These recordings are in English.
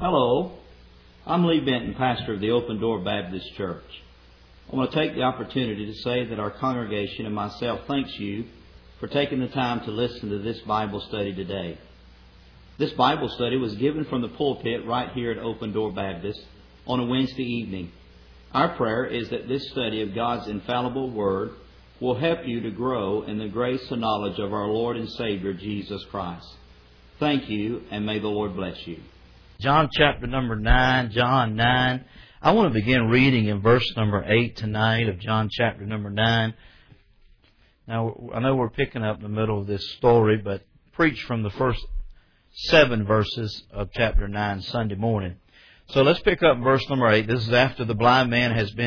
Hello, I'm Lee Benton, pastor of the Open Door Baptist Church. I want to take the opportunity to say that our congregation and myself thanks you for taking the time to listen to this Bible study today. This Bible study was given from the pulpit right here at Open Door Baptist on a Wednesday evening. Our prayer is that this study of God's infallible Word will help you to grow in the grace and knowledge of our Lord and Savior, Jesus Christ. Thank you, and may the Lord bless you. John chapter number 9, John 9. I want to begin reading in verse number 8 tonight of John chapter number 9. Now, I know we're picking up the middle of this story, but preach from the first 7 verses of chapter 9 Sunday morning. So let's pick up verse number 8. This is after the blind man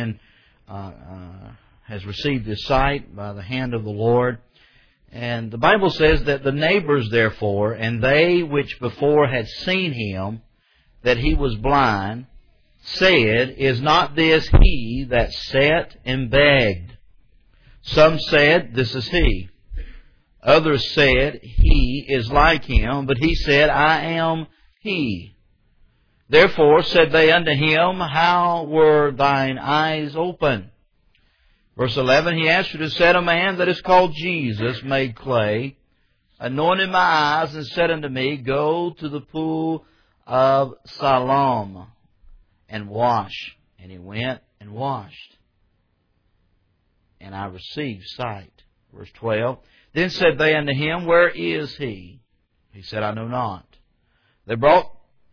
has received his sight by the hand of the Lord. And the Bible says that the neighbors, therefore, and they which before had seen him, that he was blind, said, Is not this he that sat and begged? Some said, This is he. Others said, He is like him. But he said, I am he. Therefore said they unto him, How were thine eyes open? Verse 11, He answered and said, A man that is called Jesus made clay, anointed my eyes, and said unto me, Go to the pool of Siloam and wash. And he went and washed. And I received sight. Verse 12, Then said they unto him, Where is he? He said, I know not. They brought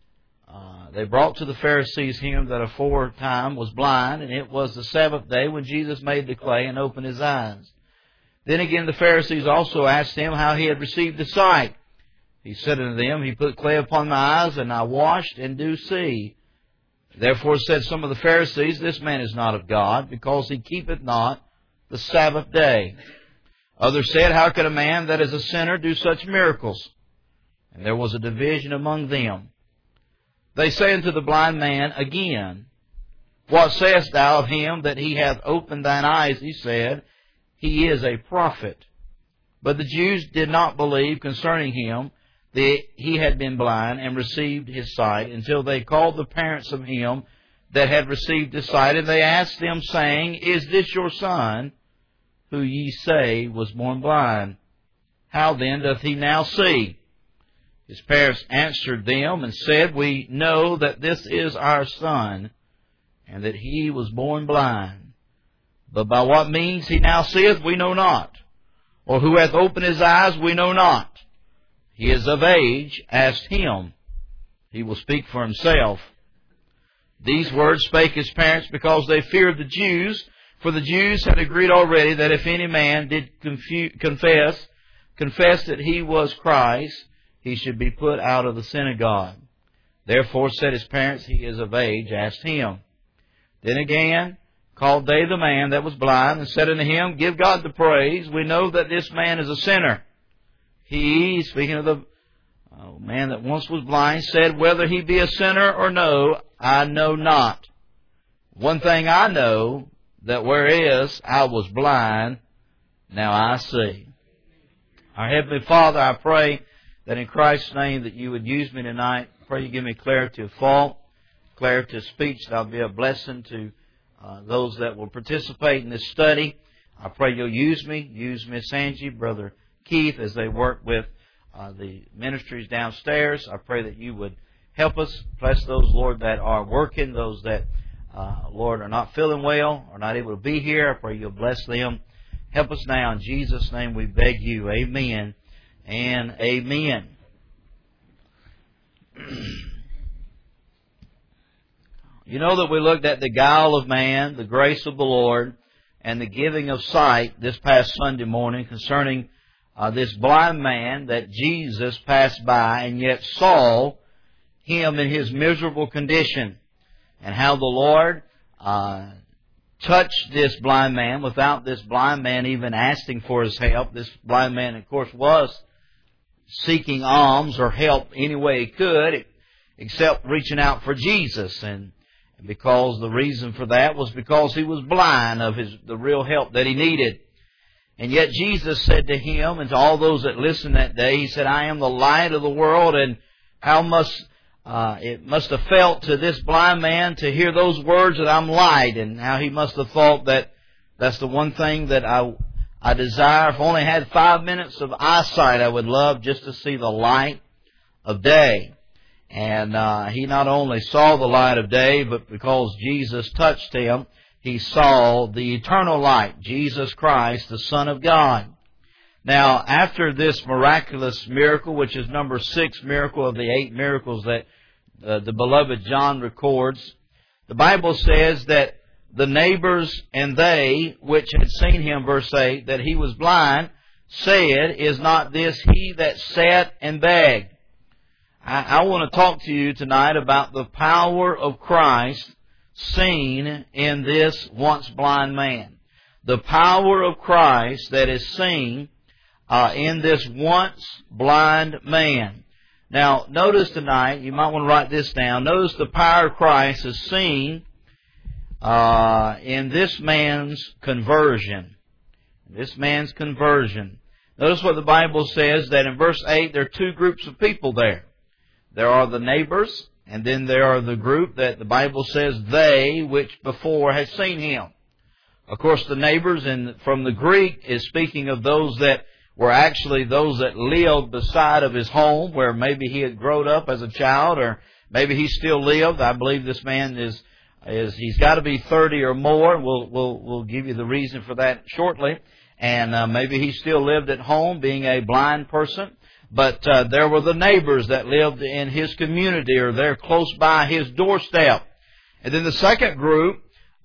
to the Pharisees him that aforetime was blind, and it was the Sabbath day when Jesus made the clay and opened his eyes. Then again the Pharisees also asked him how he had received the sight. He said unto them, He put clay upon my eyes, and I washed, and do see. Therefore said some of the Pharisees, This man is not of God, because he keepeth not the Sabbath day. Others said, How can a man that is a sinner do such miracles? And there was a division among them. They say unto the blind man again, What sayest thou of him that he hath opened thine eyes? He said, He is a prophet. But the Jews did not believe concerning him that he had been blind and received his sight, until they called the parents of him that had received his sight, and they asked them, saying, Is this your son, who ye say was born blind? How then doth he now see? His parents answered them and said, We know that this is our son, and that he was born blind. But by what means he now seeth, we know not. Or who hath opened his eyes, we know not. He is of age, ask him. He will speak for himself. These words spake his parents because they feared the Jews, for the Jews had agreed already that if any man did confess that he was Christ, he should be put out of the synagogue. Therefore said his parents, He is of age, ask him. Then again called they the man that was blind, and said unto him, Give God the praise. We know that this man is a sinner. He, speaking of the man that once was blind, said, Whether he be a sinner or no, I know not. One thing I know, that whereas I was blind, now I see. Our Heavenly Father, I pray that in Christ's name that you would use me tonight. I pray you give me clarity of thought, clarity of speech, that I'll be a blessing to those that will participate in this study. I pray you'll use Miss Angie, Brother Keith, as they work with the ministries downstairs. I pray that you would help us. Bless those, Lord, that are working, those that, Lord, are not feeling well, are not able to be here. I pray you'll bless them. Help us now. In Jesus' name we beg you. Amen and amen. You know that we looked at the guile of man, the grace of the Lord, and the giving of sight this past Sunday morning concerning this blind man that Jesus passed by and yet saw him in his miserable condition, and how the Lord touched this blind man without this blind man even asking for his help. This blind man, of course, was seeking alms or help any way he could, except reaching out for Jesus. And because the reason for that was because he was blind of the real help that he needed. And yet Jesus said to him and to all those that listened that day, He said, I am the light of the world, and how must it must have felt to this blind man to hear those words that I'm light, and how he must have thought that that's the one thing that I desire. If I only had 5 minutes of eyesight, I would love just to see the light of day. And he not only saw the light of day, but because Jesus touched him, he saw the eternal light, Jesus Christ, the Son of God. Now, after this miraculous miracle, which is number 6 miracle of the 8 miracles that the beloved John records, the Bible says that the neighbors and they which had seen him, verse 8, that he was blind, said, "Is not this he that sat and begged?" I want to talk to you tonight about the power of Christ seen in this once blind man. The power of Christ that is seen in this once blind man. Now, notice tonight, you might want to write this down. Notice the power of Christ is seen in this man's conversion. This man's conversion. Notice what the Bible says, that in verse 8 there are 2 groups of people there. There are the neighbors, and then there are the group that the Bible says they which before had seen him. Of course, the neighbors from the Greek is speaking of those that were actually those that lived beside of his home, where maybe he had grown up as a child, or maybe he still lived. I believe this man he's got to be 30 or more. We'll give you the reason for that shortly. And maybe he still lived at home, being a blind person. But there were the neighbors that lived in his community, or there close by his doorstep. And then the second group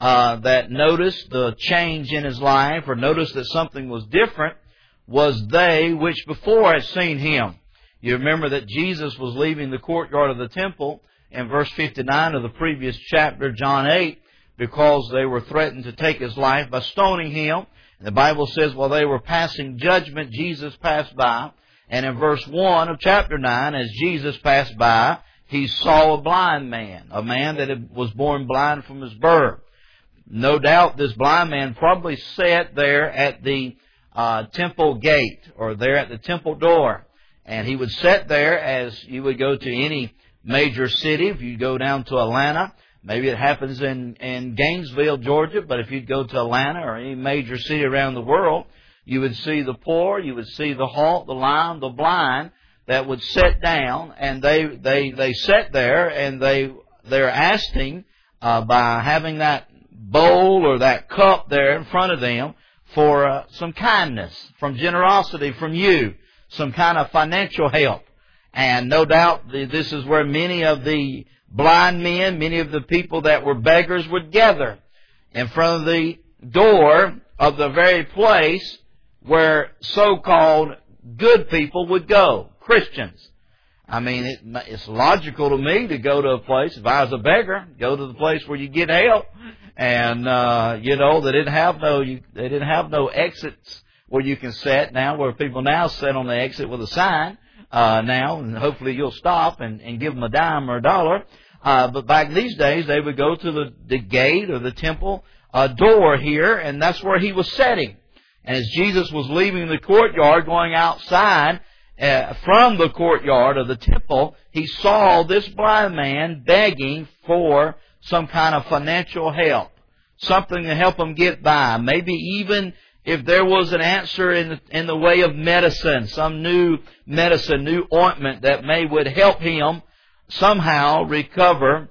that noticed the change in his life, or noticed that something was different, was they which before had seen him. You remember that Jesus was leaving the courtyard of the temple in verse 59 of the previous chapter, John 8, because they were threatened to take his life by stoning him. And the Bible says while they were passing judgment, Jesus passed by. And in verse 1 of chapter 9, as Jesus passed by, he saw a blind man, a man that was born blind from his birth. No doubt this blind man probably sat there at the temple gate, or there at the temple door. And he would sit there as you would go to any major city. If you go down to Atlanta, maybe it happens in Gainesville, Georgia, but if you'd go to Atlanta or any major city around the world, you would see the poor, you would see the halt, the lame, the blind that would sit down, and they sat there, and they're asking by having that bowl or that cup there in front of them for some kindness, from generosity from you, some kind of financial help. And no doubt this is where many of the blind men, many of the people that were beggars would gather in front of the door of the very place where so-called good people would go, Christians. I mean, it's logical to me to go to a place, if I was a beggar, go to the place where you get help. And, they didn't have no exits where you can sit now, where people now sit on the exit with a sign, now, and hopefully you'll stop and give them a dime or a dollar. But back these days, they would go to the gate or the temple door here, and that's where he was sitting. And as Jesus was leaving the courtyard, going outside from the courtyard of the temple, he saw this blind man begging for some kind of financial help, something to help him get by. Maybe even if there was an answer in the way of medicine, some new medicine, new ointment that would help him somehow recover,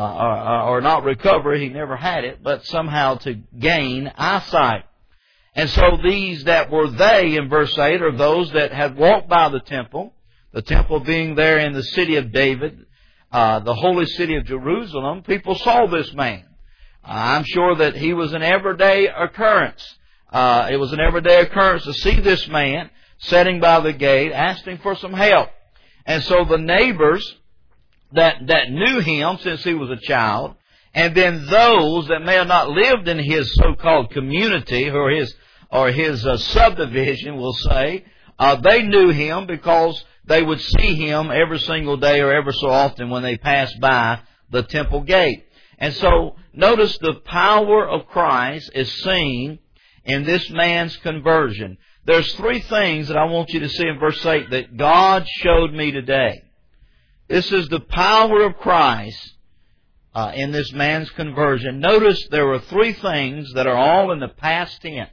or not recover, he never had it, but somehow to gain eyesight. And so these that were they in verse 8 are those that had walked by the temple being there in the city of David, the holy city of Jerusalem. People saw this man. I'm sure that he was an everyday occurrence. It was an everyday occurrence to see this man sitting by the gate asking for some help. And so the neighbors that knew him since he was a child, and then those that may have not lived in his so-called community or his subdivision, we'll say, they knew him because they would see him every single day or ever so often when they passed by the temple gate. And so notice the power of Christ is seen in this man's conversion. There's 3 things that I want you to see in verse 8 that God showed me today. This is the power of Christ in this man's conversion. Notice there were three things that are all in the past tense.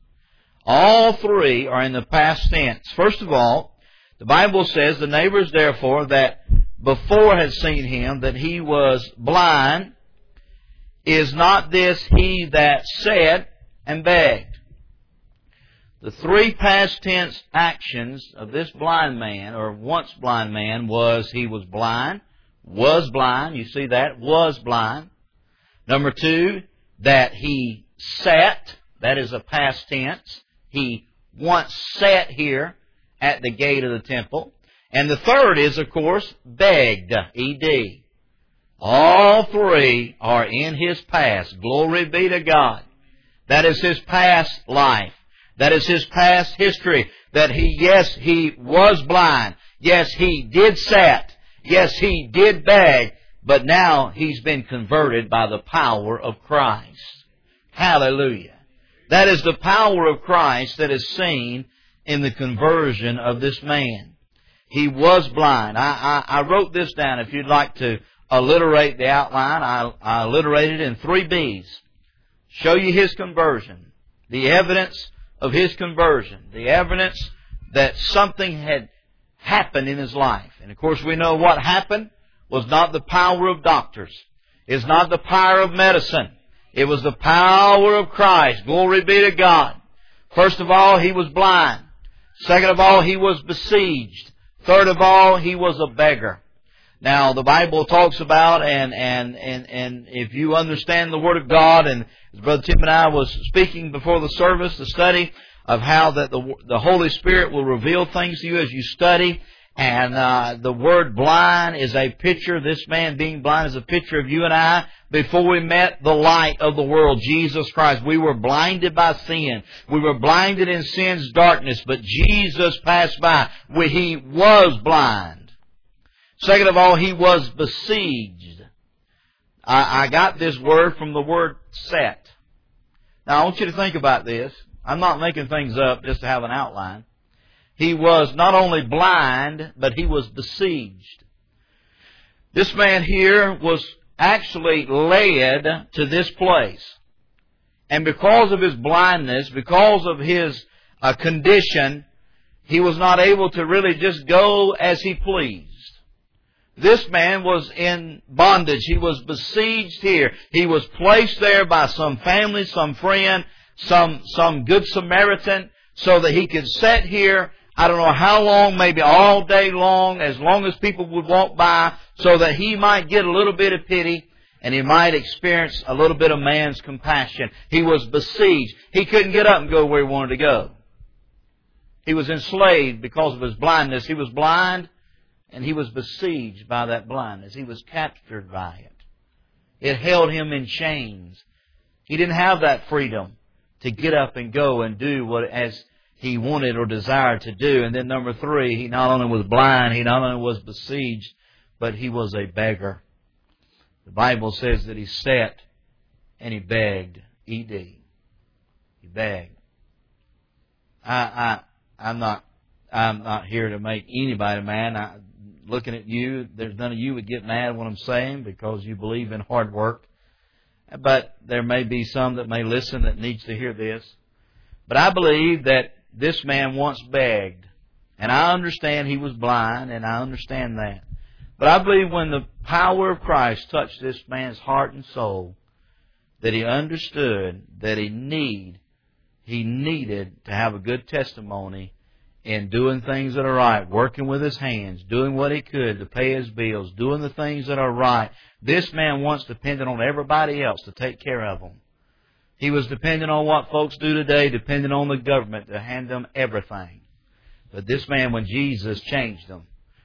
All three are in the past tense. First of all, the Bible says, the neighbors therefore that before had seen him, that he was blind, is not this he that said and begged? The three past tense actions of this blind man, or once blind man, was he was blind, you see that, was blind. Number two, that he sat, that is a past tense. He once sat here at the gate of the temple. And the third is, of course, begged, E-D. All three are in his past. Glory be to God. That is his past life. That is his past history. That he was blind. Yes, he did sat. Yes, he did beg. But now he's been converted by the power of Christ. Hallelujah. That is the power of Christ that is seen in the conversion of this man. He was blind. I wrote this down. If you'd like to alliterate the outline, I alliterated it in 3 B's. Show you his conversion. The evidence of his conversion. The evidence that something had happened in his life. And of course we know what happened was not the power of doctors. It's not the power of medicine. It was the power of Christ. Glory be to God. First of all, he was blind. Second of all, he was besieged. Third of all, he was a beggar. Now, the Bible talks about, and if you understand the Word of God, and as Brother Tim and I was speaking before the service, the study of how that the Holy Spirit will reveal things to you as you study, and the word blind is a picture, this man being blind is a picture of you and I before we met the light of the world, Jesus Christ. We were blinded by sin. We were blinded in sin's darkness, but Jesus passed by. He was blind. Second of all, he was besieged. I got this word from the word set. Now, I want you to think about this. I'm not making things up just to have an outline. He was not only blind, but he was besieged. This man here was actually led to this place. And because of his blindness, because of his condition, he was not able to really just go as he pleased. This man was in bondage. He was besieged here. He was placed there by some family, some friend, some good Samaritan, so that he could sit here, I don't know how long, maybe all day long as people would walk by, so that he might get a little bit of pity and he might experience a little bit of man's compassion. He was besieged. He couldn't get up and go where he wanted to go. He was enslaved because of his blindness. He was blind and he was besieged by that blindness. He was captured by it. It held him in chains. He didn't have that freedom to get up and go and do what as he wanted or desired to do. And then number 3, he not only was blind, he not only was besieged, but he was a beggar. The Bible says that he sat and he begged. E-D. He begged. I'm not here to make anybody mad. Looking at you, there's none of you would get mad when I'm saying, because you believe in hard work. But there may be some that may listen that needs to hear this. But I believe that this man once begged. And I understand he was blind, and I understand that. But I believe when the power of Christ touched this man's heart and soul, that he understood that he needed to have a good testimony in doing things that are right, working with his hands, doing what he could to pay his bills, doing the things that are right. This man once depended on everybody else to take care of him. He was dependent on what folks do today, dependent on the government to hand them everything. But this man, when Jesus changed him,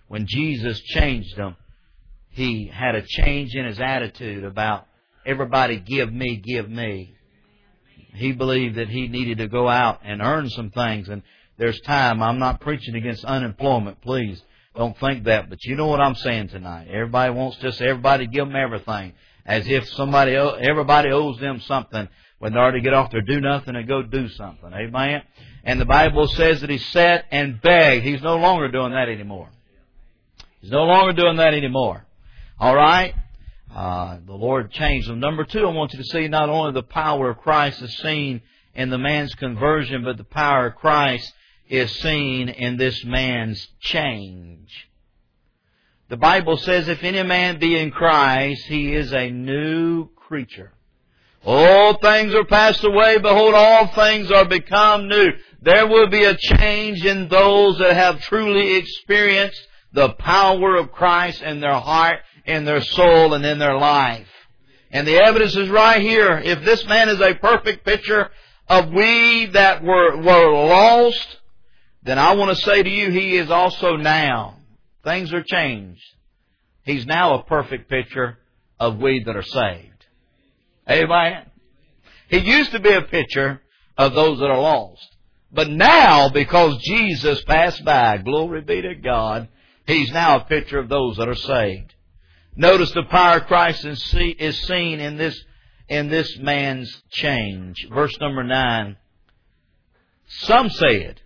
he had a change in his attitude about everybody give me, give me. He believed that he needed to go out and earn some things. And there's time. I'm not preaching against unemployment. Please don't think that. But you know what I'm saying tonight. Everybody wants just everybody to give them everything. As if everybody owes them something when they already get off their do nothing and go do something. Amen? And the Bible says that he sat and begged. He's no longer doing that anymore. He's no longer doing that anymore. All right? The Lord changed them. Number two, I want you to see not only the power of Christ is seen in the man's conversion, but the power of Christ is seen in this man's change. The Bible says, if any man be in Christ, he is a new creature. All things are passed away. Behold, all things are become new. There will be a change in those that have truly experienced the power of Christ in their heart, in their soul, and in their life. And the evidence is right here. If this man is a perfect picture of we that were lost, then I want to say to you, he is also now. Things are changed. He's now a perfect picture of we that are saved. Amen? He used to be a picture of those that are lost. But now, because Jesus passed by, glory be to God, He's now a picture of those that are saved. Notice the power of Christ is seen in this man's change. Verse number 9. Some said,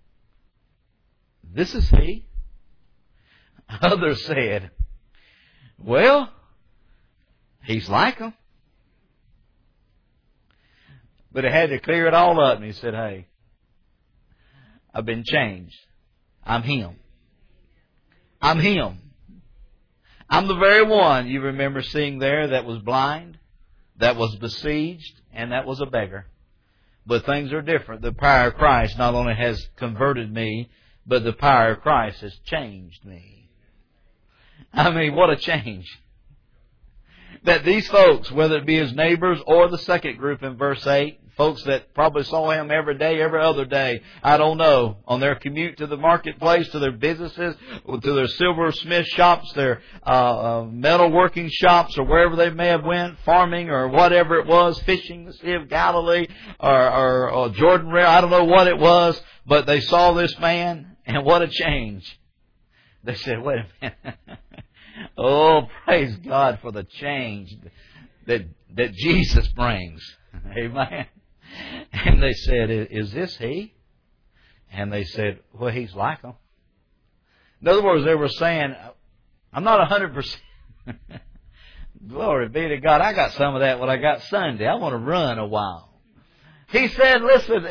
this is he. Others said, well, he's like him. But he had to clear it all up, and he said, hey, I've been changed. I'm him. I'm him. I'm the very one you remember seeing there that was blind, that was besieged, and that was a beggar. But things are different. The power of Christ not only has converted me, but the power of Christ has changed me. I mean, what a change. That these folks, whether it be his neighbors or the second group in verse 8, folks that probably saw him every day, every other day, I don't know, on their commute to the marketplace, to their businesses, to their silversmith shops, their metalworking shops, or wherever they may have went, farming or whatever it was, fishing the Sea of Galilee or Jordan River, I don't know what it was, but they saw this man, and what a change. They said, wait a minute. Oh, praise God for the change that Jesus brings. Amen. And they said, is this he? And they said, well, he's like him. In other words, they were saying, I'm not 100%. Glory be to God. I got some of that when I got Sunday. I want to run a while. He said, listen,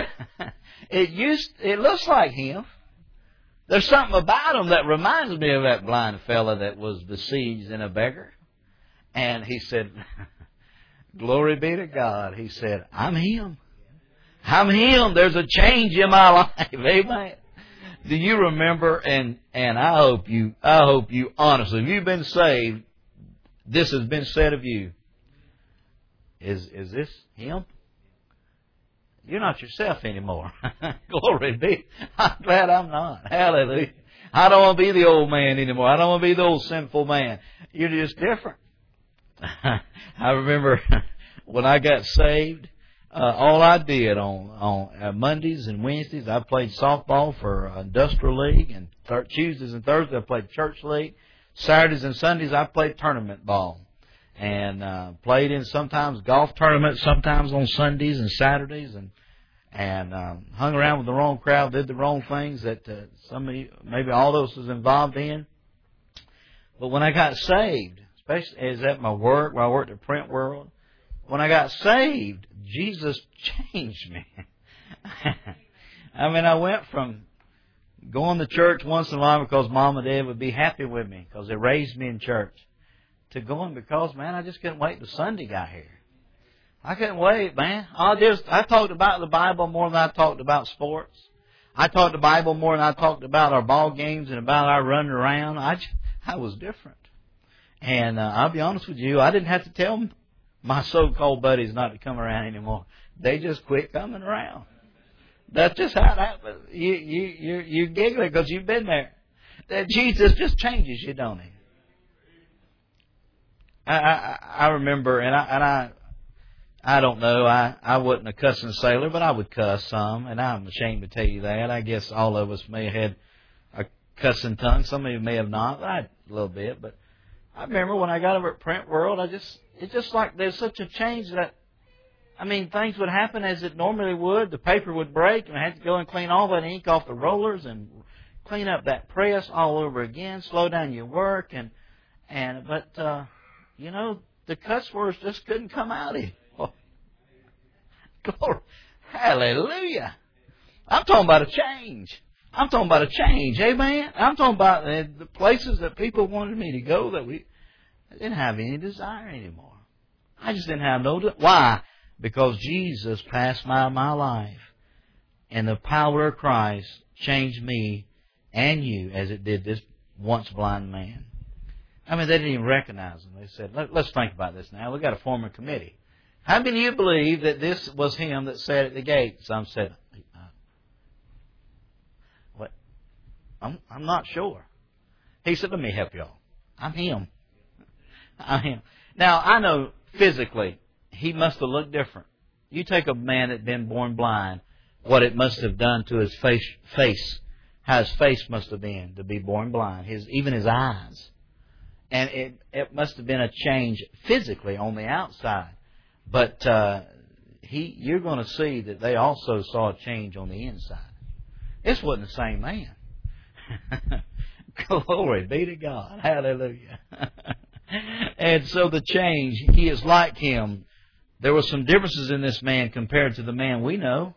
it looks like him. There's something about him that reminds me of that blind fella that was besieged in a beggar. And he said, glory be to God. He said, I'm him. I'm him. There's a change in my life. Amen. Do you remember, and I hope you honestly, if you've been saved, this has been said of you. Is this him? You're not yourself anymore. Glory be. I'm glad I'm not. Hallelujah. I don't want to be the old man anymore. I don't want to be the old sinful man. You're just different. I remember when I got saved, all I did on Mondays and Wednesdays, I played softball for Industrial League, and Tuesdays and Thursdays I played Church League. Saturdays and Sundays I played tournament ball. And played in sometimes golf tournaments, sometimes on Sundays and Saturdays, and hung around with the wrong crowd, did the wrong things that maybe all those was involved in. But when I got saved, especially as at my work, where I worked at Print World, when I got saved, Jesus changed me. I mean, I went from going to church once in a while because Mom and Dad would be happy with me because they raised me in church, to going because, man, I just couldn't wait till Sunday got here. I couldn't wait, man. I talked about the Bible more than I talked about sports. I talked the Bible more than I talked about our ball games and about our running around. I was different. And I'll be honest with you, I didn't have to tell my so-called buddies not to come around anymore. They just quit coming around. That's just how it happened. You're giggling because you've been there. That Jesus just changes you, don't he? I remember, and I don't know, I wasn't a cussing sailor, but I would cuss some, and I'm ashamed to tell you that. I guess all of us may have had a cussing tongue. Some of you may have not, but I had a little bit. But I remember when I got over at Print World, it's just like there's such a change that, I mean, things would happen as it normally would. The paper would break, and I had to go and clean all that ink off the rollers and clean up that press all over again, slow down your work, but the cuss words just couldn't come out anymore. Glory. Hallelujah. I'm talking about a change. I'm talking about a change. Amen. I'm talking about the places that people wanted me to go that I didn't have any desire anymore. I just didn't have why? Because Jesus passed by my life. And the power of Christ changed me and you as it did this once blind man. I mean, they didn't even recognize him. They said, let's think about this now. We've got to form a committee. How many of you believe that this was him that sat at the gate? Some said, what? I'm not sure. He said, let me help y'all. I'm him. I'm him. Now, I know physically, he must have looked different. You take a man that had been born blind, what it must have done to his face, how his face must have been to be born blind, even his eyes. And it must have been a change physically on the outside. But you're going to see that they also saw a change on the inside. This wasn't the same man. Glory be to God. Hallelujah. And so the change, he is like him. There were some differences in this man compared to the man we know.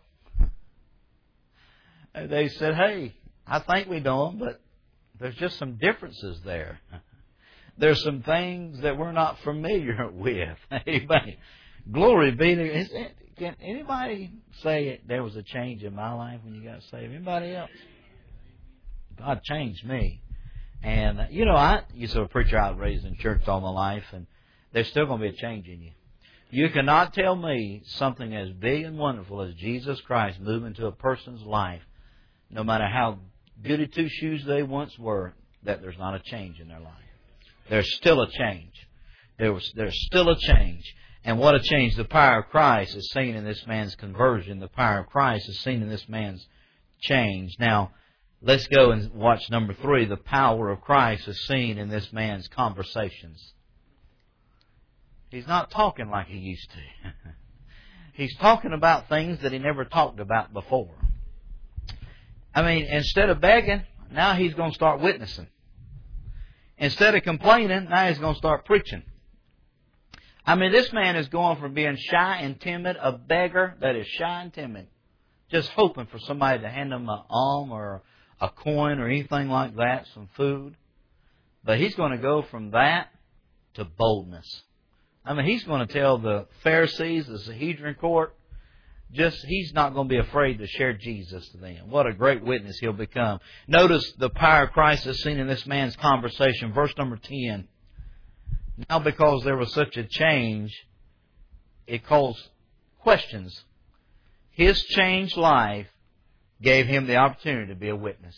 They said, hey, I think we know him, but there's just some differences there. There's some things that we're not familiar with. Amen. Glory be to God. Can anybody say there was a change in my life when you got saved? Anybody else? God changed me. And, I used to be a preacher. I was raised in church all my life, and there's still going to be a change in you. You cannot tell me something as big and wonderful as Jesus Christ moving into a person's life, no matter how goody two-shoes they once were, that there's not a change in their life. There's still a change. There's still a change. And what a change. The power of Christ is seen in this man's conversion. The power of Christ is seen in this man's change. Now, let's go and watch number 3. The power of Christ is seen in this man's conversations. He's not talking like he used to. He's talking about things that he never talked about before. I mean, instead of begging, now he's going to start witnessing. Instead of complaining, now he's going to start preaching. I mean, this man is going from being shy and timid, a beggar that is shy and timid, just hoping for somebody to hand him an alms or a coin or anything like that, some food. But he's going to go from that to boldness. I mean, he's going to tell the Pharisees, the Sanhedrin court, he's not going to be afraid to share Jesus to them. What a great witness he'll become. Notice the power of Christ is seen in this man's conversation. Verse number 10. Now because there was such a change, it calls questions. His changed life gave him the opportunity to be a witness.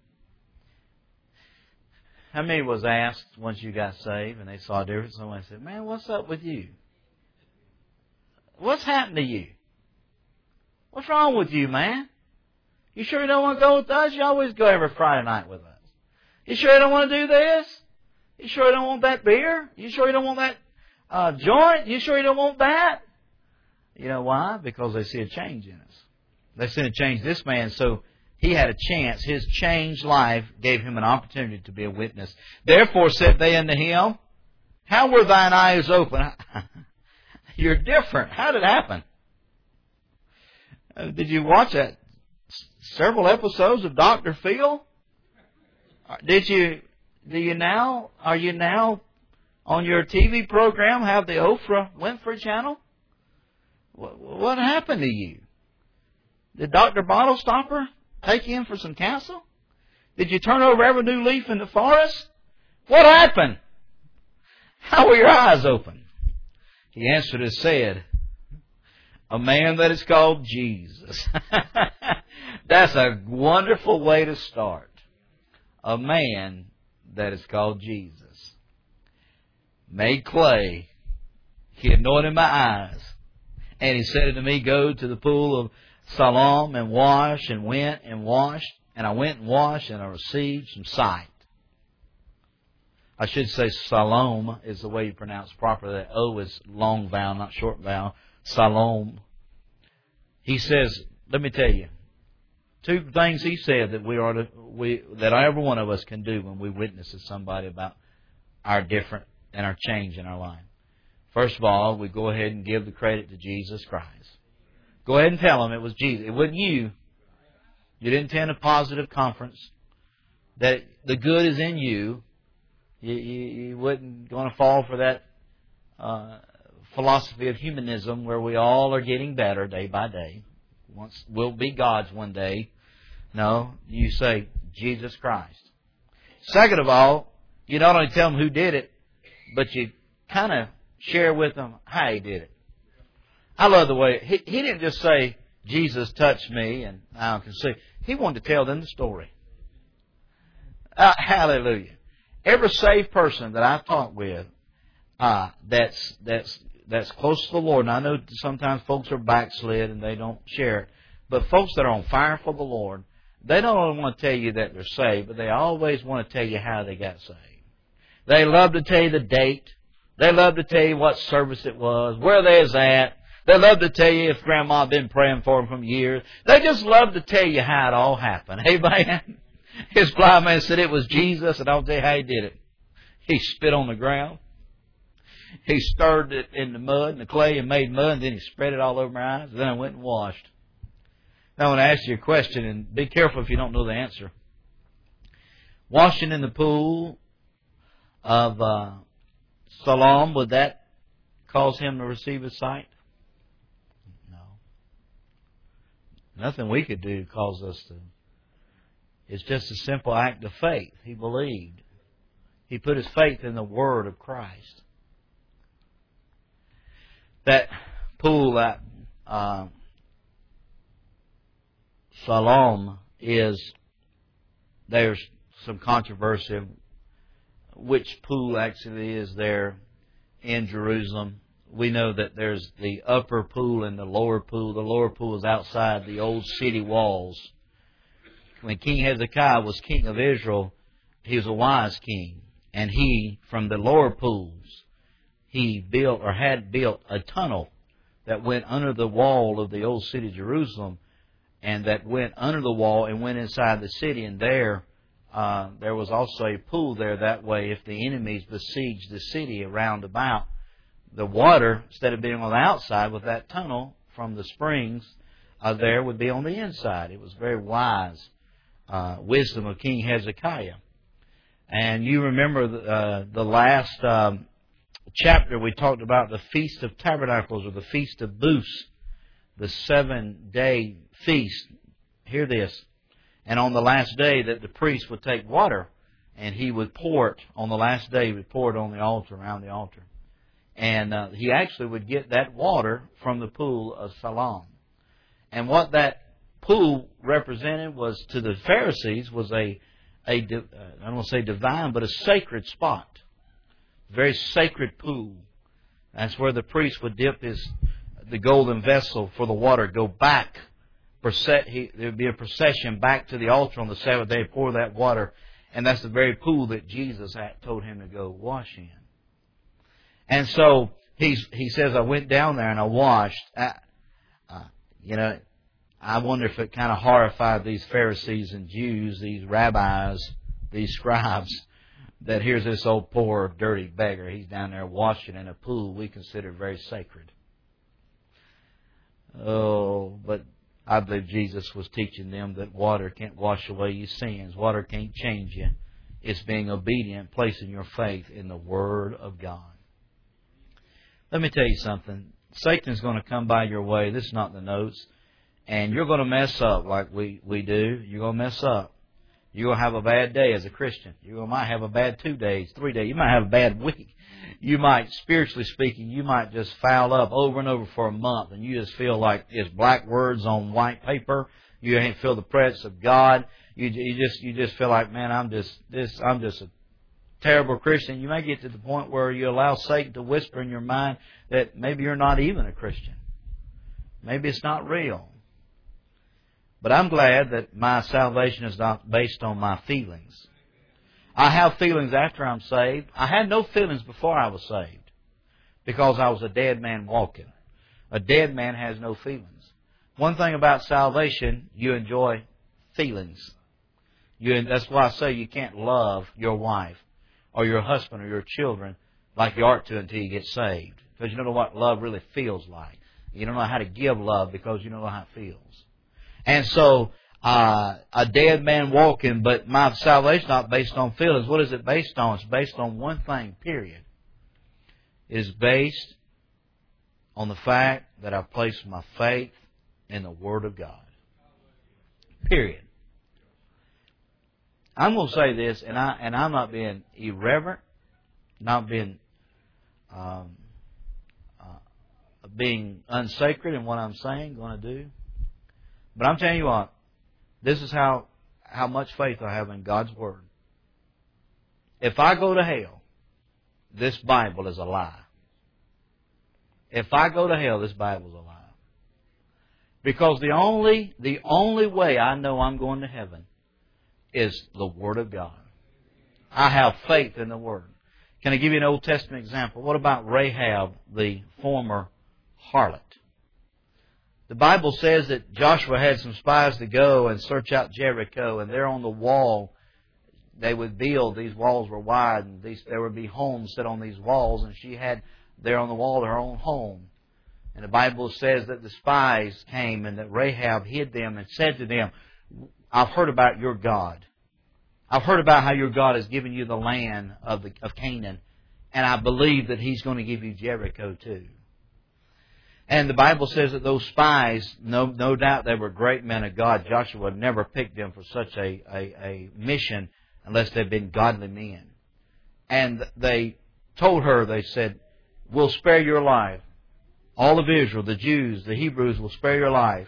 How many was asked once you got saved and they saw a difference? Someone said, man, what's up with you? What's happened to you? What's wrong with you, man? You sure you don't want to go with us? You always go every Friday night with us. You sure you don't want to do this? You sure you don't want that beer? You sure you don't want that joint? You sure you don't want that? You know why? Because they see a change in us. They see a change in this man, so he had a chance. His changed life gave him an opportunity to be a witness. Therefore said they unto him, how were thine eyes open? You're different. How did it happen? Did you watch that several episodes of Dr. Phil? Are you now on your TV program have the Oprah Winfrey channel? What happened to you? Did Dr. Bottle Stopper take you in for some counsel? Did you turn over every new leaf in the forest? What happened? How were your eyes open? He answered and said, a man that is called Jesus. That's a wonderful way to start. A man that is called Jesus. Made clay. He anointed my eyes. And he said unto me, go to the pool of Siloam and wash, and went and washed. And I went and washed, and I received some sight. I should say Siloam is the way you pronounce properly. That O is long vowel, not short vowel. Siloam. He says, let me tell you, Two things he said that that every one of us can do when we witness to somebody about our different and our change in our life. First of all, we go ahead and give the credit to Jesus Christ. Go ahead and tell them it was Jesus. It wasn't you. You didn't attend a positive conference. That the good is in you. You wasn't going to fall for that philosophy of humanism where we all are getting better day by day. We'll be gods one day. No, you say Jesus Christ. Second of all, you not only tell them who did it, but you kind of share with them how he did it. I love the way he didn't just say Jesus touched me and I can see. He wanted to tell them the story. Hallelujah! Every saved person that I've talked with, that's close to the Lord. And I know sometimes folks are backslid and they don't share it. But folks that are on fire for the Lord, they don't only want to tell you that they're saved, but they always want to tell you how they got saved. They love to tell you the date. They love to tell you what service it was, where they was at. They love to tell you if Grandma had been praying for them from years. They just love to tell you how it all happened. Amen. His blind man said it was Jesus, and I'll tell you how he did it. He spit on the ground. He stirred it in the mud and the clay and made mud, and then he spread it all over my eyes, and then I went and washed. Now I want to ask you a question, and be careful if you don't know the answer. Washing in the pool of Siloam, would that cause him to receive his sight? No. Nothing we could do cause us to. It's just a simple act of faith. He believed. He put his faith in the Word of Christ. That pool at Siloam there's some controversy of which pool actually is there in Jerusalem. We know that there's the upper pool and the lower pool. The lower pool is outside the old city walls. When King Hezekiah was king of Israel, he was a wise king. And he, from the lower pools, he built or had built a tunnel that went under the wall of the old city of Jerusalem, and that went under the wall and went inside the city. And there was also a pool there. That way, if the enemies besieged the city around about, the water, instead of being on the outside with that tunnel from the springs, there would be on the inside. It was very wise wisdom of King Hezekiah. And you remember the last chapter we talked about the Feast of Tabernacles, or the Feast of Booths, the 7-day feast. Hear this. And on the last day that the priest would take water and he would pour it, on the last day he would pour it on the altar, around the altar. And he actually would get that water from the pool of Siloam. And what that pool represented was, to the Pharisees, was I don't want to say divine, but a sacred spot. A very sacred pool. That's where the priest would dip the golden vessel for the water, go back. There would be a procession back to the altar on the Sabbath day, pour that water. And that's the very pool that Jesus had told him to go wash in. And so he says, I went down there and I washed. I wonder if it kind of horrified these Pharisees and Jews, these rabbis, these scribes, that here's this old poor dirty beggar. He's down there washing in a pool we consider very sacred. Oh, but I believe Jesus was teaching them that water can't wash away your sins. Water can't change you. It's being obedient, placing your faith in the Word of God. Let me tell you something. Satan's going to come by your way. This is not the notes. And you're going to mess up like we do. You're going to mess up. You're going to have a bad day as a Christian. You might have a bad 2 days, 3 days. You might have a bad week. You might, spiritually speaking, you might just foul up over and over for a month, and you just feel like it's black words on white paper. You ain't feel the presence of God. You just feel like, man, I'm just a terrible Christian. You may get to the point where you allow Satan to whisper in your mind that maybe you're not even a Christian. Maybe it's not real. But I'm glad that my salvation is not based on my feelings. I have feelings after I'm saved. I had no feelings before I was saved because I was a dead man walking. A dead man has no feelings. One thing about salvation, you enjoy feelings. That's why I say you can't love your wife or your husband or your children like you ought to until you get saved. Because you don't know what love really feels like. You don't know how to give love because you don't know how it feels. And so, a dead man walking, but my salvation is not based on feelings. What is it based on? It's based on one thing, period. It is based on the fact that I've placed my faith in the Word of God. Period. I'm going to say this, and I'm not being irreverent, not being unsacred in what I'm saying, going to do. But I'm telling you what, this is how much faith I have in God's Word. If I go to hell, this Bible is a lie. If I go to hell, this Bible is a lie. Because the only way I know I'm going to heaven is the Word of God. I have faith in the Word. Can I give you an Old Testament example? What about Rahab, the former harlot? The Bible says that Joshua had some spies to go and search out Jericho, and there on the wall, they would build, these walls were wide, and there would be homes set on these walls, and she had there on the wall her own home. And the Bible says that the spies came and that Rahab hid them and said to them, I've heard about your God. I've heard about how your God has given you the land of Canaan, and I believe that He's going to give you Jericho too. And the Bible says that those spies, no doubt they were great men of God. Joshua would never pick them for such a mission unless they'd been godly men. And they told her, they said, we'll spare your life. All of Israel, the Jews, the Hebrews will spare your life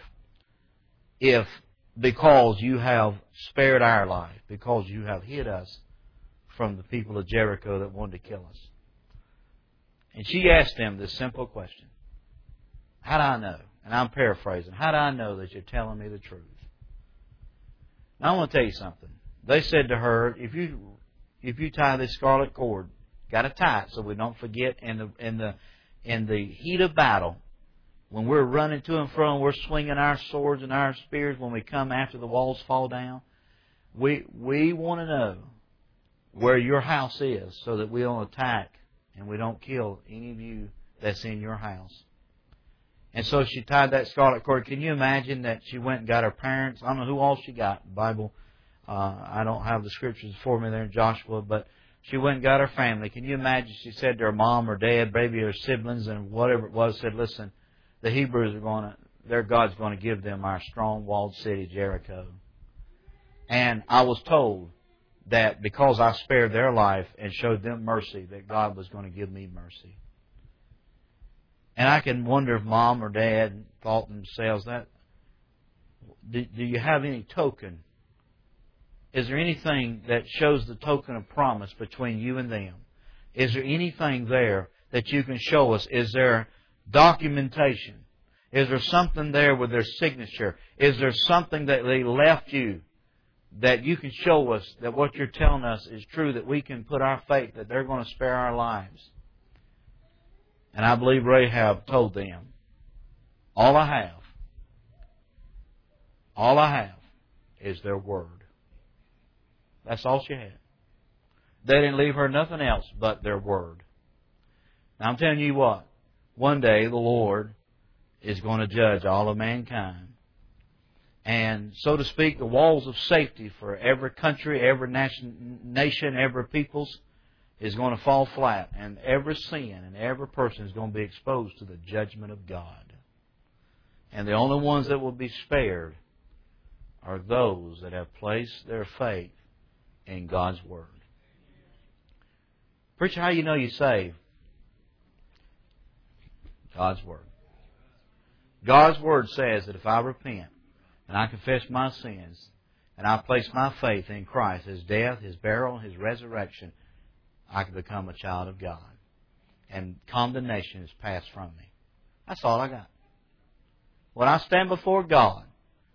because you have spared our life, because you have hid us from the people of Jericho that wanted to kill us. And she asked them this simple question. How do I know? And I'm paraphrasing. How do I know that you're telling me the truth? Now I want to tell you something. They said to her, if you tie this scarlet cord, got to tie it so we don't forget in the heat of battle, when we're running to and fro and we're swinging our swords and our spears when we come after the walls fall down, we want to know where your house is so that we don't attack and we don't kill any of you that's in your house. And so she tied that scarlet cord. Can you imagine that she went and got her parents? I don't know who all she got. The Bible, I don't have the scriptures for me there in Joshua, but she went and got her family. Can you imagine she said to her mom or dad, maybe her siblings and whatever it was, said, listen, the Hebrews their God's going to give them our strong walled city, Jericho. And I was told that because I spared their life and showed them mercy, that God was going to give me mercy. And I can wonder if mom or dad thought themselves that, do you have any token? Is there anything that shows the token of promise between you and them? Is there anything there that you can show us? Is there documentation? Is there something there with their signature? Is there something that they left you that you can show us that what you're telling us is true, that we can put our faith that they're going to spare our lives? And I believe Rahab told them, all I have is their word. That's all she had. They didn't leave her nothing else but their word. Now I'm telling you what, one day the Lord is going to judge all of mankind. And so to speak, the walls of safety for every country, every nation, every peoples is going to fall flat. And every sin and every person is going to be exposed to the judgment of God. And the only ones that will be spared are those that have placed their faith in God's Word. Preacher, how do you know you're saved? God's Word. God's Word says that if I repent and I confess my sins and I place my faith in Christ, His death, His burial, His resurrection, I can become a child of God. And condemnation is passed from me. That's all I got. When I stand before God,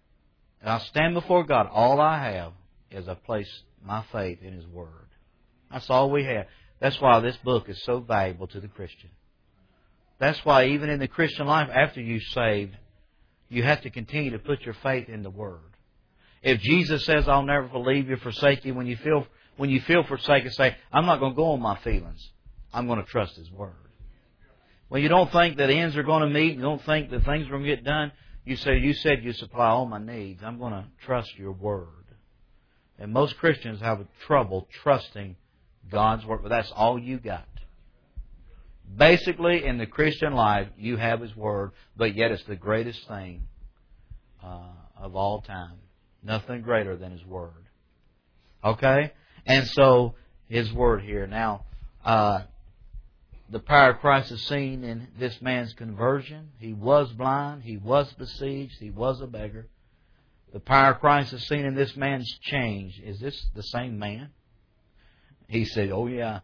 all I have is I place my faith in His Word. That's all we have. That's why this book is so valuable to the Christian. That's why even in the Christian life, after you're saved, you have to continue to put your faith in the Word. If Jesus says, I'll never leave you, forsake you, when you feel forsaken, say, I'm not going to go on my feelings. I'm going to trust His Word. When you don't think that ends are going to meet, you don't think that things are going to get done, you say, you said you supply all my needs. I'm going to trust your Word. And most Christians have trouble trusting God's Word, but that's all you got. Basically, in the Christian life, you have His Word, but yet it's the greatest thing of all time. Nothing greater than His Word. Okay? And so, His Word here. Now, the power of Christ is seen in this man's conversion. He was blind. He was besieged. He was a beggar. The power of Christ is seen in this man's change. Is this the same man? He said, oh yeah.